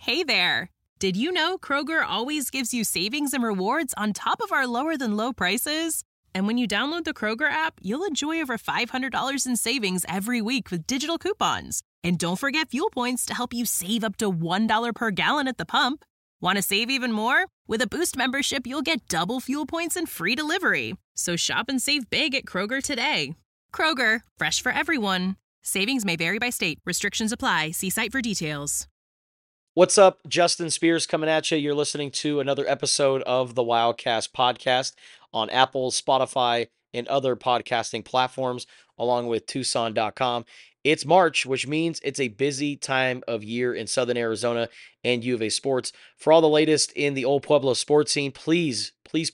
Hey there! Did you know Kroger always gives you savings and rewards on top of our lower-than-low prices? And when you download the Kroger app, you'll enjoy over $500 in savings every week with digital coupons. And don't forget fuel points to help you save up to $1 per gallon at the pump. Want to save even more? With a Boost membership, you'll get double fuel points and free delivery. So shop and save big at Kroger today. Kroger, fresh for everyone. Savings may vary by state. Restrictions apply. See site for details. What's up? Justin Spears coming at you. You're listening to another episode of the Wildcast podcast on Apple, Spotify, and other podcasting platforms, along with Tucson.com. It's March, which means it's a busy time of year in Southern Arizona and U of A Sports. For all the latest in the Old Pueblo sports scene, please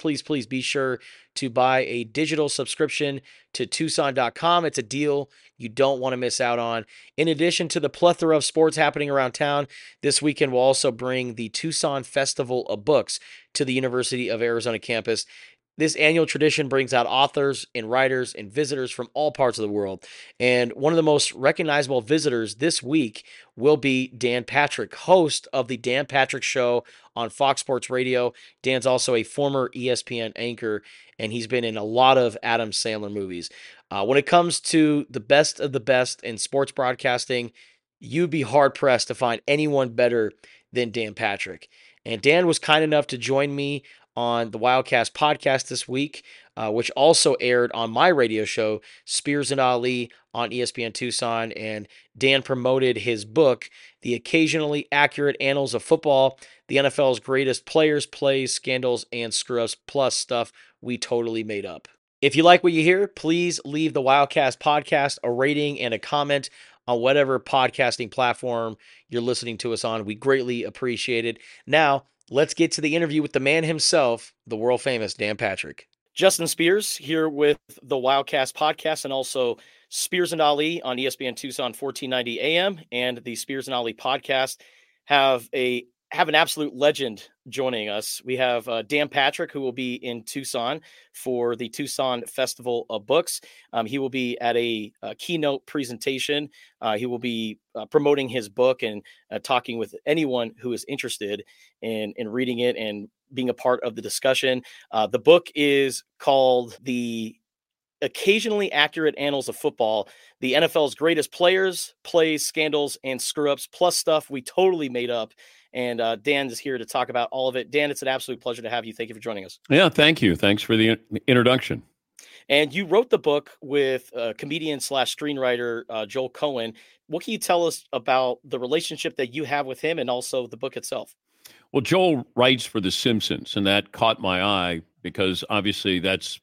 be sure to buy a digital subscription to Tucson.com. It's a deal you don't want to miss out on. In addition to the plethora of sports happening around town, this weekend will also bring the Tucson Festival of Books to the University of Arizona campus. This annual tradition brings out authors and writers and visitors from all parts of the world. And one of the most recognizable visitors this week will be Dan Patrick, host of the Dan Patrick Show on Fox Sports Radio. Dan's also a former ESPN anchor, and he's been in a lot of Adam Sandler movies. When it comes to the best of the best in sports broadcasting, you'd be hard-pressed to find anyone better than Dan Patrick. And Dan was kind enough to join me on the Wildcast podcast this week, which also aired on my radio show, Spears and Ali, on ESPN Tucson. And Dan promoted his book, The Occasionally Accurate Annals of Football, the NFL's greatest players, plays, scandals, and screw-ups, plus stuff we totally made up. If you like what you hear, please leave the Wildcast podcast a rating and a comment on whatever podcasting platform you're listening to us on. We greatly appreciate it. Now, let's get to the interview with the man himself, the world-famous Dan Patrick. Justin Spears here with the Wildcast podcast and also Spears and Ali on ESPN Tucson 1490 AM, and the Spears and Ali podcast have an absolute legend joining us. We have Dan Patrick, who will be in Tucson for the Tucson Festival of Books. He will be at a keynote presentation. He will be promoting his book and talking with anyone who is interested in reading it and being a part of the discussion. The book is called The Occasionally Accurate Annals of Football, the NFL's greatest players, plays, scandals, and screw-ups, plus stuff we totally made up. And Dan is here to talk about all of it. Dan, it's an absolute pleasure to have you. Thank you for joining us. Yeah, thank you. Thanks for the introduction. And you wrote the book with comedian / screenwriter Joel Cohen. What can you tell us about the relationship that you have with him and also the book itself? Well, Joel writes for The Simpsons, and that caught my eye because obviously that's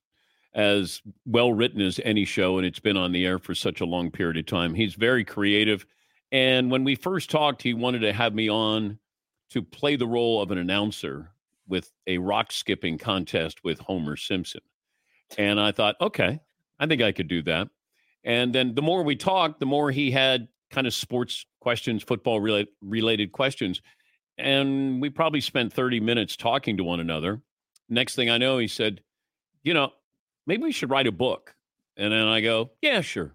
as well written as any show, and it's been on the air for such a long period of time. He's very creative. And when we first talked, he wanted to have me on to play the role of an announcer with a rock skipping contest with Homer Simpson. And I thought, okay, I think I could do that. And then the more we talked, the more he had kind of sports questions, football related questions. And we probably spent 30 minutes talking to one another. Next thing I know, he said, maybe we should write a book. And then I go, yeah, sure.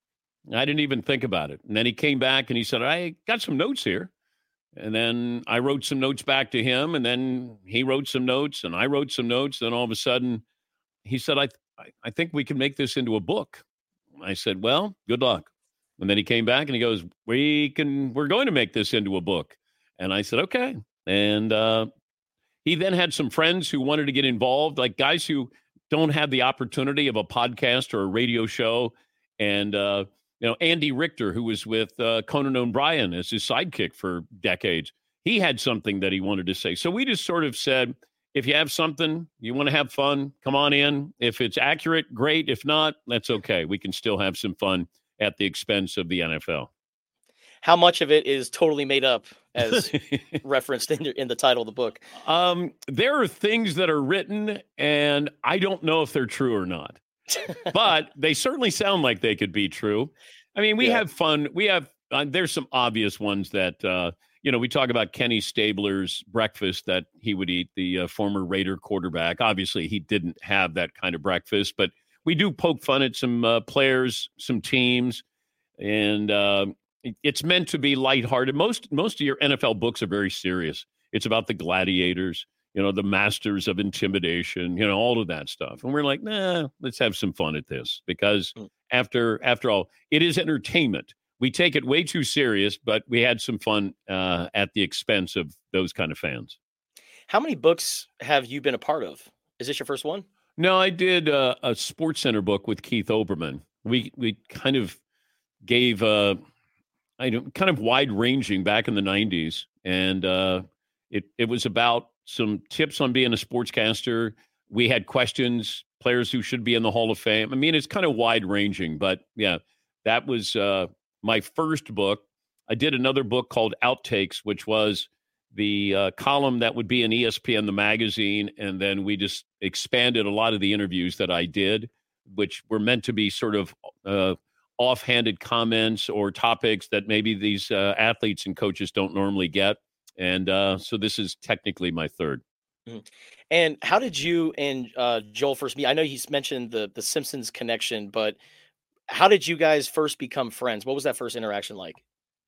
I didn't even think about it. And then he came back and he said, I got some notes here. And then I wrote some notes back to him, and then he wrote some notes, and I wrote some notes. Then all of a sudden, he said, I think we can make this into a book. I said, well, good luck. And then he came back and he goes, we're going to make this into a book. And I said, okay. And he then had some friends who wanted to get involved, like guys who don't have the opportunity of a podcast or a radio show. And, Andy Richter, who was with Conan O'Brien as his sidekick for decades, he had something that he wanted to say. So we just sort of said, if you have something, you want to have fun, come on in. If it's accurate, great. If not, that's okay. We can still have some fun at the expense of the NFL. How much of it is totally made up, as referenced in the title of the book? There are things that are written, and I don't know if they're true or not. But they certainly sound like they could be true. I mean, we have fun. We have there's some obvious ones that we talk about Kenny Stabler's breakfast that he would eat, the former Raider quarterback. Obviously, he didn't have that kind of breakfast, but we do poke fun at some players, some teams, and it's meant to be lighthearted. Most of your NFL books are very serious. It's about the gladiators, the masters of intimidation, all of that stuff. And we're like, nah, let's have some fun at this, because after all, it is entertainment. We take it way too serious, but we had some fun at the expense of those kind of fans. How many books have you been a part of? Is this your first one? No, I did a SportsCenter book with Keith Olbermann. We kind of gave kind of wide ranging back in the 90s, and it was about some tips on being a sportscaster. We had questions, players who should be in the Hall of Fame. I mean, it's kind of wide ranging, but yeah, that was my first book. I did another book called Outtakes, which was the column that would be in ESPN, the magazine, and then we just expanded a lot of the interviews that I did, which were meant to be sort of offhanded comments or topics that maybe these athletes and coaches don't normally get. And so this is technically my third. Mm-hmm. And how did you and Joel first meet? I know he's mentioned the Simpsons connection, but how did you guys first become friends? What was that first interaction like?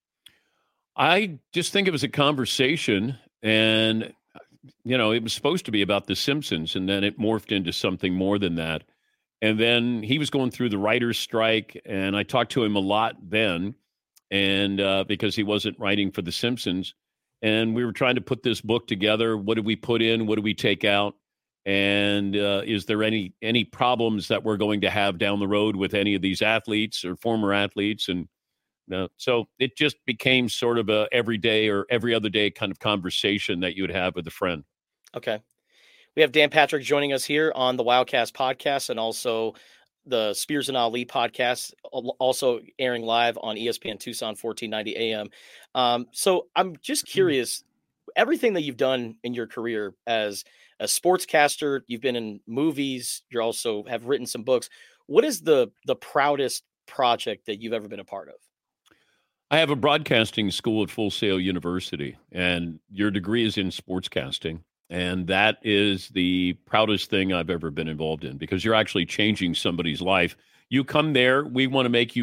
I just think it was a conversation, and, it was supposed to be about The Simpsons, and then it morphed into something more than that. And then he was going through the writer's strike, and I talked to him a lot then, and because he wasn't writing for The Simpsons, and we were trying to put this book together. What did we put in? What did we take out? And is there any problems that we're going to have down the road with any of these athletes or former athletes? And so it just became sort of a everyday or every other day kind of conversation that you would have with a friend. Okay. We have Dan Patrick joining us here on the Wildcast podcast, and also the Spears and Ali podcast, also airing live on ESPN Tucson 1490 AM. So I'm just curious, everything that you've done in your career as a sportscaster, you've been in movies, you also have written some books. What is the proudest project that you've ever been a part of? I have a broadcasting school at Full Sail University, and your degree is in sportscasting. And that is the proudest thing I've ever been involved in, because you're actually changing somebody's life. You come there, we want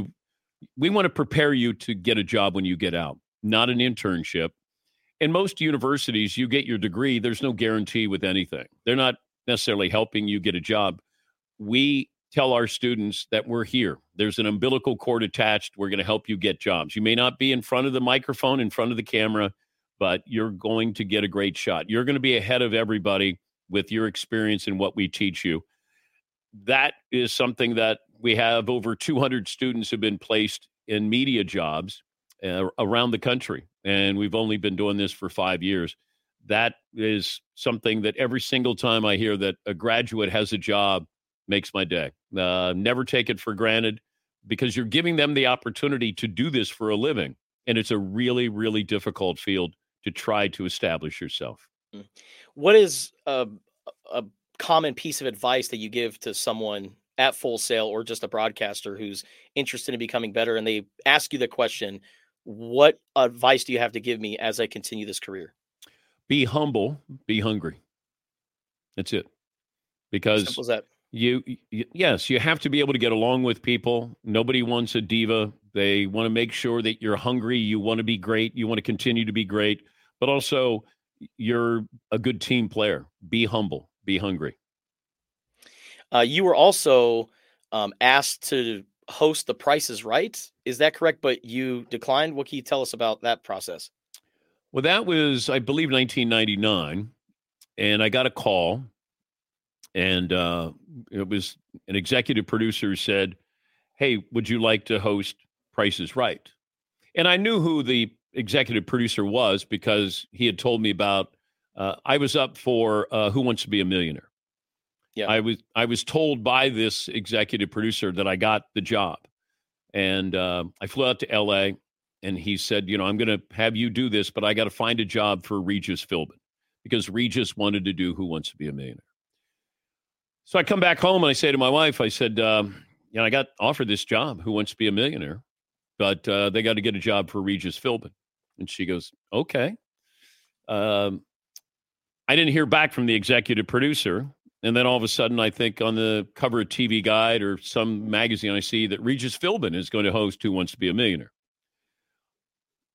to prepare you to get a job when you get out, not an internship. In most universities, you get your degree. There's no guarantee with anything. They're not necessarily helping you get a job. We tell our students that we're here. There's an umbilical cord attached. We're going to help you get jobs. You may not be in front of the microphone, in front of the camera, but you're going to get a great shot. You're going to be ahead of everybody with your experience and what we teach you. That is something that we have over 200 students have been placed in media jobs around the country. And we've only been doing this for 5 years. That is something that every single time I hear that a graduate has a job makes my day. Never take it for granted, because you're giving them the opportunity to do this for a living. And it's a really, really difficult field to try to establish yourself. What is a common piece of advice that you give to someone at Full Sail or just a broadcaster who's interested in becoming better, and they ask you the question, what advice do you have to give me as I continue this career? Be humble, be hungry. That's it. Because simple as that. Yes, you have to be able to get along with people. Nobody wants a diva. They want to make sure that you're hungry. You want to be great. You want to continue to be great, but also you're a good team player. Be humble, be hungry. You were also asked to host The Price is Right. Is that correct? But you declined. What can you tell us about that process? Well, that was, I believe, 1999. And I got a call. And it was an executive producer who said, hey, would you like to host Price is Right? And I knew who the executive producer was, because he had told me about, I was up for Who Wants to Be a Millionaire? Yeah. I was told by this executive producer that I got the job. And I flew out to L.A., and he said, I'm going to have you do this, but I got to find a job for Regis Philbin, because Regis wanted to do Who Wants to Be a Millionaire. So I come back home and I say to my wife, I said, I got offered this job, Who Wants to Be a Millionaire, but they got to get a job for Regis Philbin. And she goes, okay. I didn't hear back from the executive producer. And then all of a sudden, I think on the cover of TV Guide or some magazine, I see that Regis Philbin is going to host Who Wants to Be a Millionaire.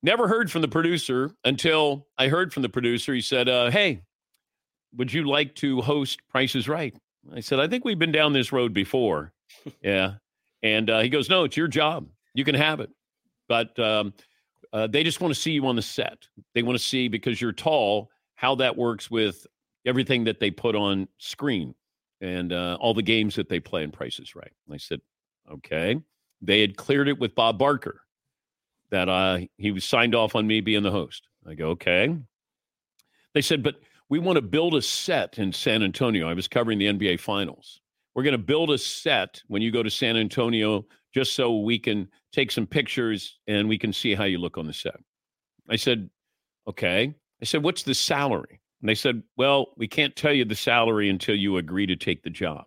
Never heard from the producer until I heard from the producer. He said, hey, would you like to host Price is Right? I said, I think we've been down this road before. Yeah. And he goes, no, it's your job. You can have it. But they just want to see you on the set. They want to see, because you're tall, how that works with everything that they put on screen and all the games that they play in Price is Right. And I said, okay. They had cleared it with Bob Barker that he was signed off on me being the host. I go, okay. They said, but we want to build a set in San Antonio. I was covering the NBA Finals. We're going to build a set when you go to San Antonio just so we can take some pictures and we can see how you look on the set. I said, okay. I said, what's the salary? And they said, well, we can't tell you the salary until you agree to take the job.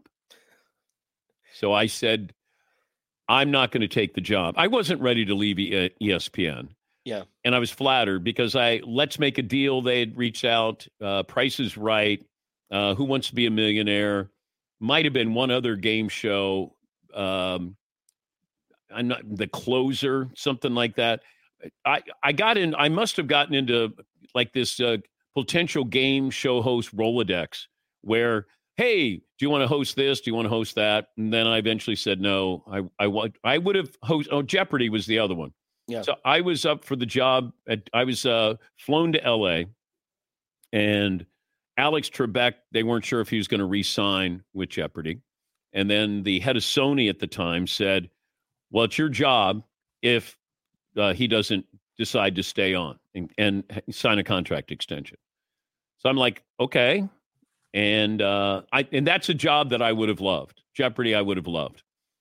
So I said, I'm not going to take the job. I wasn't ready to leave ESPN. Yeah. And I was flattered because Let's Make a Deal, they had reached out, Price is Right, Who Wants to Be a Millionaire, might have been one other game show, I'm not The Closer, something like that. I must have gotten into like this potential game show host Rolodex where, hey, do you want to host this? Do you want to host that? And then I eventually said no. I would have Jeopardy was the other one. Yeah. So I was up for the job. I was flown to L.A. and Alex Trebek, they weren't sure if he was going to re-sign with Jeopardy. And then the head of Sony at the time said, well, it's your job if he doesn't decide to stay on and sign a contract extension. So I'm like, okay. And that's a job that I would have loved. Jeopardy, I would have loved.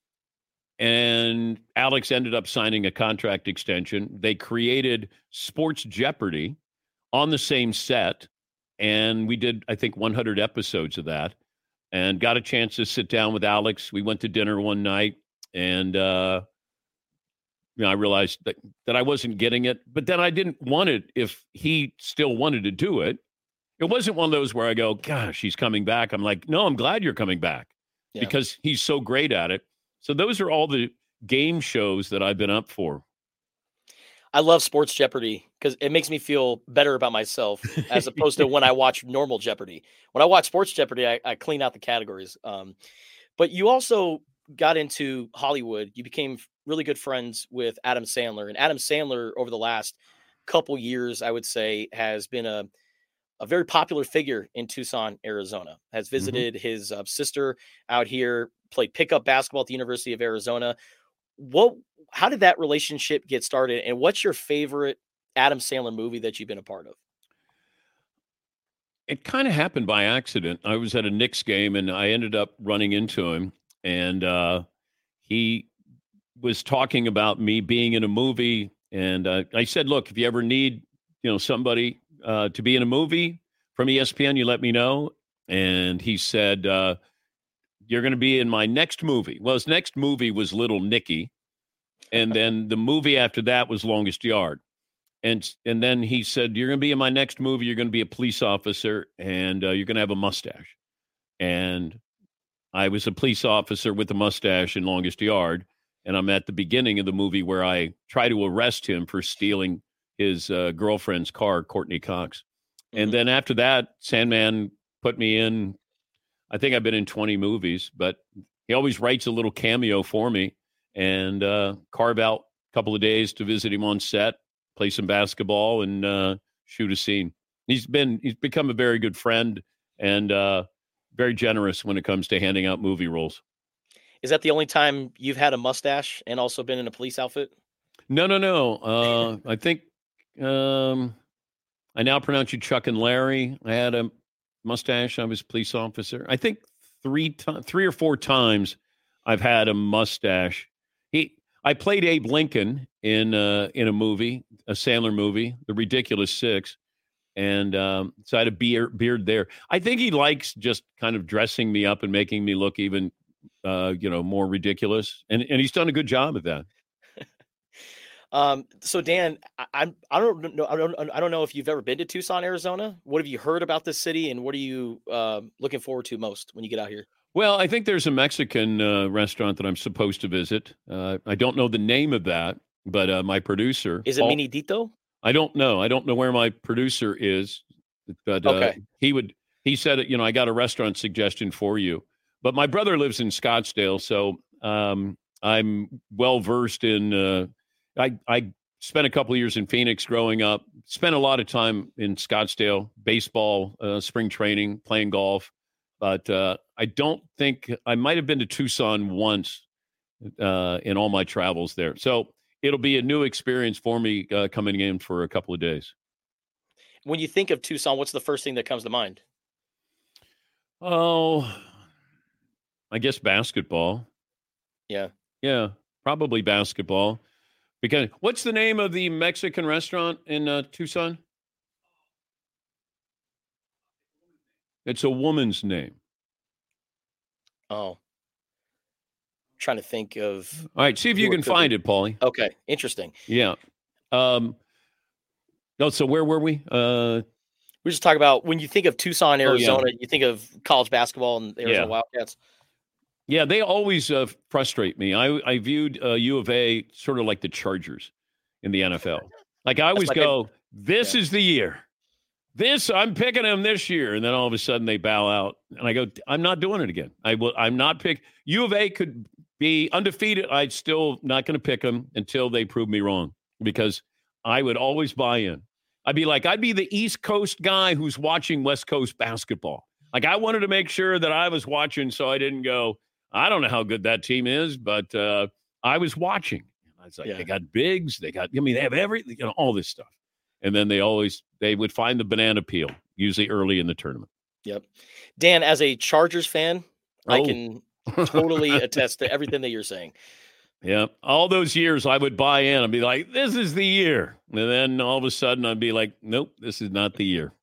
And Alex ended up signing a contract extension. They created Sports Jeopardy on the same set. And we did, I think, 100 episodes of that and got a chance to sit down with Alex. We went to dinner one night and, I realized that I wasn't getting it, but then I didn't want it if he still wanted to do it. It wasn't one of those where I go, gosh, he's coming back. I'm like, no, I'm glad you're coming back because he's so great at it. So those are all the game shows that I've been up for. I love Sports Jeopardy because it makes me feel better about myself as opposed to when I watch normal Jeopardy. When I watch Sports Jeopardy, I clean out the categories. But you also got into Hollywood. You became really good friends with Adam Sandler. And Adam Sandler, over the last couple years, I would say, has been a very popular figure in Tucson, Arizona. Has visited his sister out here, played pickup basketball at the University of Arizona. How did that relationship get started? And what's your favorite Adam Sandler movie that you've been a part of? It kind of happened by accident. I was at a Knicks game and I ended up running into him. And he was talking about me being in a movie. And I said, look, if you ever need, somebody to be in a movie from ESPN, you let me know. And he said, you're going to be in my next movie. Well, his next movie was Little Nicky. And then the movie after that was Longest Yard. And then he said, you're going to be in my next movie. You're going to be a police officer and you're going to have a mustache. And I was a police officer with a mustache in Longest Yard. And I'm at the beginning of the movie where I try to arrest him for stealing his girlfriend's car, Courtney Cox. And then after that, Sandman put me in, I think I've been in 20 movies, but he always writes a little cameo for me and carve out a couple of days to visit him on set, play some basketball and shoot a scene. He's become a very good friend and very generous when it comes to handing out movie roles. Is that the only time you've had a mustache and also been in a police outfit? No. I think I now pronounce you Chuck and Larry. I had a mustache. I was a police officer. I think 3 or 4 times I've had a mustache. I played Abe Lincoln in a movie, a Sandler movie, The Ridiculous Six. And so I had a beard there. I think he likes just kind of dressing me up and making me look even, more ridiculous. And he's done a good job at that. So Dan, I don't know if you've ever been to Tucson, Arizona. What have you heard about this city, and what are you looking forward to most when you get out here? Well, I think there's a Mexican restaurant that I'm supposed to visit. I don't know the name of that, but my producer is it Minidito? I don't know. I don't know where my producer is, but Okay. he said, I got a restaurant suggestion for you. But my brother lives in Scottsdale, so I'm well versed in. I spent a couple of years in Phoenix growing up. Spent a lot of time in Scottsdale, baseball, spring training, playing golf. But I don't think I might have been to Tucson once in all my travels there. So it'll be a new experience for me coming in for a couple of days. When you think of Tucson, what's the first thing that comes to mind? Oh, I guess basketball. Yeah. Yeah, probably basketball. Because what's the name of the Mexican restaurant in Tucson? It's a woman's name. Oh, trying to think of. All right, see if you can find it, Paulie. Okay, interesting. Yeah. No, so where were we? We just talk about when you think of Tucson, Arizona, you think of college basketball and Arizona Wildcats. Yeah, they always frustrate me. I viewed U of A sort of like the Chargers in the NFL. Like I always go, this is the year. I'm picking them this year. And then all of a sudden they bow out. And I go, I'm not doing it again. I'm not pick. U of A could be undefeated. I'm still not going to pick them until they prove me wrong, because I would always buy in. I'd be the East Coast guy who's watching West Coast basketball. Like I wanted to make sure that I was watching so I didn't go, I don't know how good that team is, but I was watching. I was like, They got bigs. They have everything, all this stuff. And then they would find the banana peel, usually early in the tournament. Yep. Dan, as a Chargers fan, I can totally attest to everything that you're saying. Yeah. All those years I would buy in. I'd be like, this is the year. And then all of a sudden I'd be like, nope, this is not the year.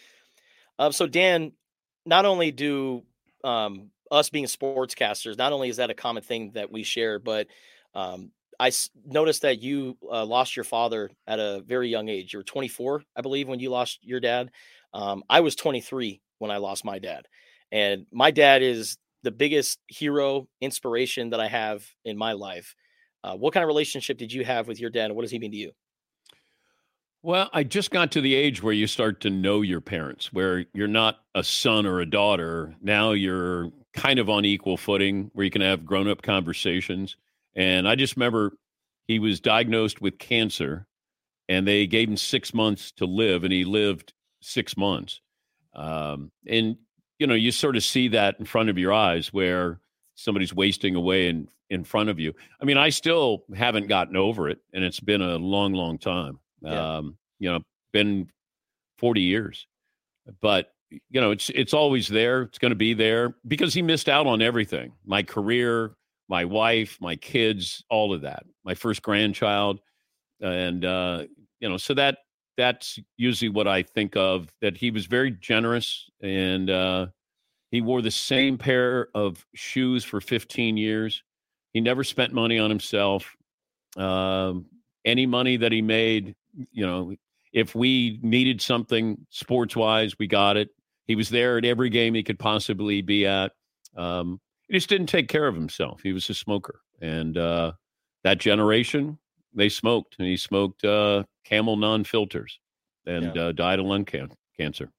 So Dan, not only do us being sportscasters, not only is that a common thing that we share, but I noticed that you lost your father at a very young age. You were 24, I believe, when you lost your dad. I was 23 when I lost my dad. And my dad is the biggest hero, inspiration that I have in my life. What kind of relationship did you have with your dad, and what does he mean to you? Well, I just got to the age where you start to know your parents, where you're not a son or a daughter. Now you're kind of on equal footing where you can have grown-up conversations. And I just remember he was diagnosed with cancer, and they gave him 6 months to live, and he lived 6 months. And, you sort of see that in front of your eyes where somebody's wasting away in front of you. I mean, I still haven't gotten over it, and it's been a long, long time. Yeah. Been 40 years. But, it's always there. It's going to be there because he missed out on everything. My career, my wife, my kids, all of that, my first grandchild. And, so that's usually what I think of, that he was very generous, and he wore the same pair of shoes for 15 years. He never spent money on himself. Any money that he made, if we needed something sports-wise, we got it. He was there at every game he could possibly be at. He just didn't take care of himself. He was a smoker. And that generation, they smoked. And he smoked Camel non-filters and died of lung cancer.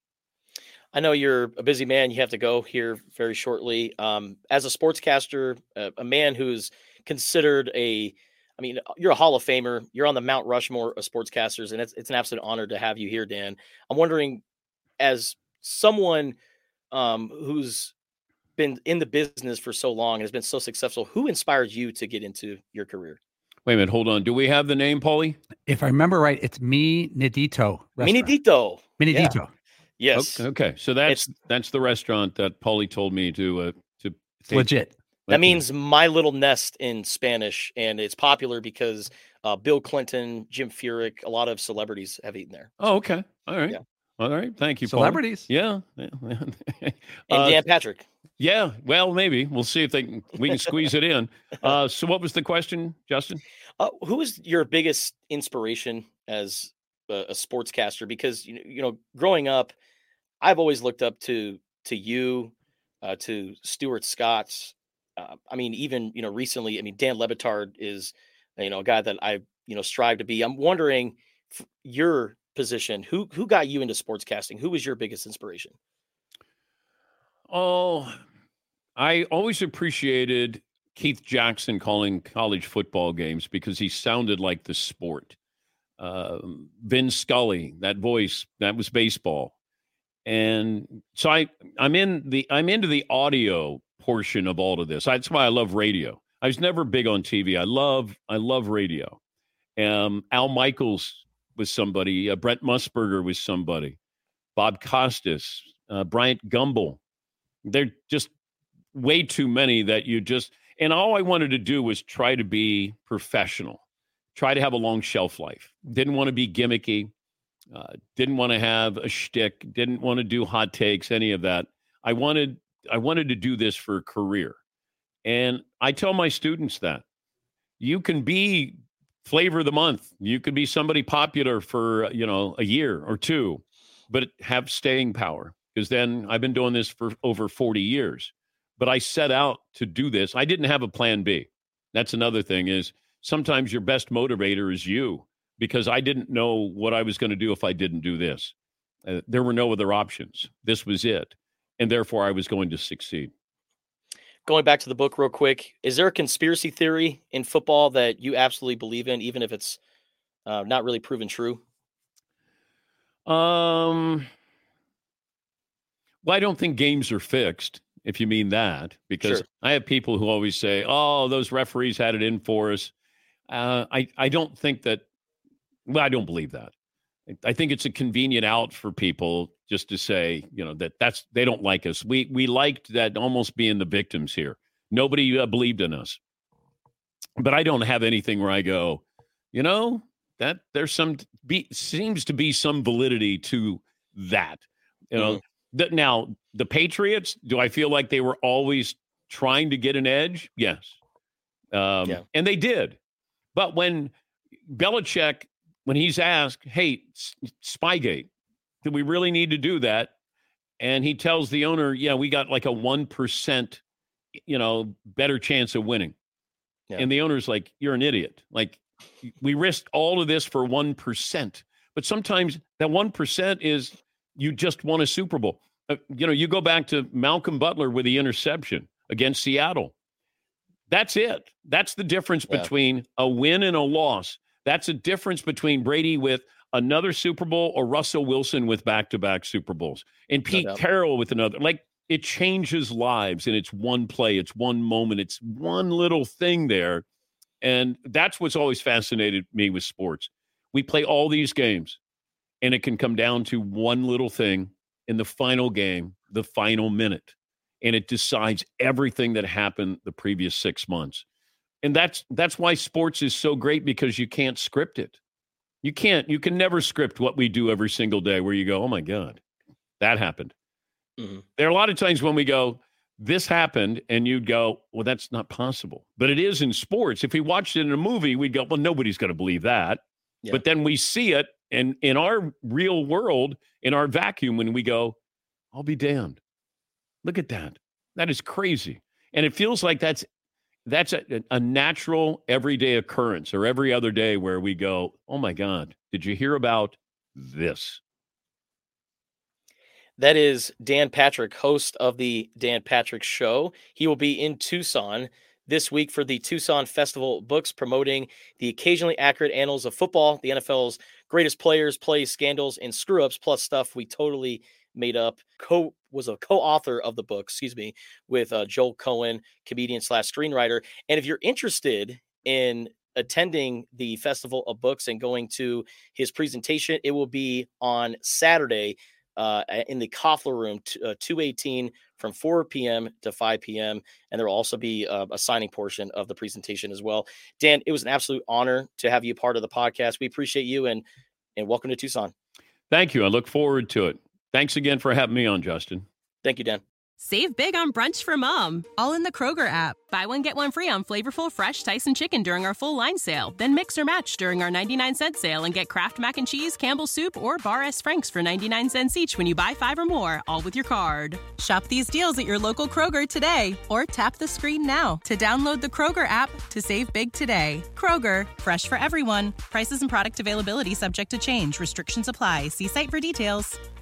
I know you're a busy man. You have to go here very shortly. As a sportscaster, a man who's considered you're a Hall of Famer. You're on the Mount Rushmore of sportscasters, and it's an absolute honor to have you here, Dan. I'm wondering, as someone who's been in the business for so long and has been so successful, who inspired you to get into your career? Wait a minute, hold on. Do we have the name, Paulie? If I remember right, it's Mi Nidito. Minidito. Minidito. Yeah. Yes. Okay. So that's the restaurant that Paulie told me to legit. That means my little nest in Spanish, and it's popular because Bill Clinton, Jim Furyk, a lot of celebrities have eaten there. Oh, okay. All right. Yeah. All right. Thank you, celebrities. Paulie. Yeah. And Dan Patrick. Yeah. Well, maybe we'll see if we can squeeze it in. So, what was the question, Justin? Who is your biggest inspiration as a sportscaster? Because growing up, I've always looked up to you, to Stuart Scott. Even recently, Dan Le Batard is a guy that I strive to be. I'm wondering, your position, who got you into sportscasting? Who was your biggest inspiration? Oh, I always appreciated Keith Jackson calling college football games because he sounded like the sport. Vin Scully, that voice, that was baseball. And so I'm into the audio portion of all of this. That's why I love radio. I was never big on TV. I love radio. Al Michaels was somebody. Brent Musburger was somebody. Bob Costas, Bryant Gumbel. They're just way too many that you just. And all I wanted to do was try to be professional, try to have a long shelf life. Didn't want to be gimmicky. Didn't want to have a shtick. Didn't want to do hot takes. Any of that. I wanted to do this for a career. And I tell my students that you can be flavor of the month. You could be somebody popular for, a year or two, but have staying power. Because then I've been doing this for over 40 years. But I set out to do this. I didn't have a plan B. That's another thing is sometimes your best motivator is you, because I didn't know what I was going to do if I didn't do this. There were no other options. This was it. And therefore I was going to succeed. Going back to the book real quick, is there a conspiracy theory in football that you absolutely believe in, even if it's not really proven true? Well, I don't think games are fixed, if you mean that, because Sure. I have people who always say, oh, those referees had it in for us. I don't think that. Well, I don't believe that. I think it's a convenient out for people just to say, that's they don't like us. We liked that almost being the victims here. Nobody believed in us. But I don't have anything where I go, that there's seems to be some validity to that. Now, the Patriots, do I feel like they were always trying to get an edge? Yes. And they did. But when Belichick, when he's asked, hey, Spygate, do we really need to do that? And he tells the owner, yeah, we got like a 1%, better chance of winning. Yeah. And the owner's like, you're an idiot. Like, we risked all of this for 1%. But sometimes that 1% is you just won a Super Bowl. You go back to Malcolm Butler with the interception against Seattle. That's it. That's the difference between a win and a loss. That's a difference between Brady with another Super Bowl or Russell Wilson with back-to-back Super Bowls. And Pete Carroll with another. Like, it changes lives, and it's one play. It's one moment. It's one little thing there. And that's what's always fascinated me with sports. We play all these games, and it can come down to one little thing in the final game, the final minute. And it decides everything that happened the previous 6 months. And that's why sports is so great, because you can't script it. You can never script what we do every single day where you go, oh my God, that happened. Mm-hmm. There are a lot of times when we go, this happened, and you'd go, well, that's not possible. But it is in sports. If we watched it in a movie, we'd go, well, nobody's going to believe that. Yeah. But then we see it, and in our real world, in our vacuum, when we go, I'll be damned. Look at that. That is crazy. And it feels like that's a natural everyday occurrence, or every other day where we go, oh my God, did you hear about this? That is Dan Patrick, host of the Dan Patrick Show. He will be in Tucson this week for the Tucson Festival Books, promoting the occasionally accurate annals of football, the NFL's greatest players, plays, scandals, and screw-ups, plus stuff we totally made up. Was a co-author of the book, with Joel Cohen, comedian / screenwriter. And if you're interested in attending the Festival of Books and going to his presentation, it will be on Saturday in the Koffler Room, 218, from 4 p.m. to 5 p.m. And there will also be a signing portion of the presentation as well. Dan, it was an absolute honor to have you part of the podcast. We appreciate you, and welcome to Tucson. Thank you. I look forward to it. Thanks again for having me on, Justin. Thank you, Dan. Save big on brunch for mom, all in the Kroger app. Buy one, get one free on flavorful, fresh Tyson chicken during our full line sale. Then mix or match during our 99-cent sale and get Kraft Mac and Cheese, Campbell's Soup, or Bar S. Frank's for 99 cents each when you buy 5 or more, all with your card. Shop these deals at your local Kroger today, or tap the screen now to download the Kroger app to save big today. Kroger, fresh for everyone. Prices and product availability subject to change. Restrictions apply. See site for details.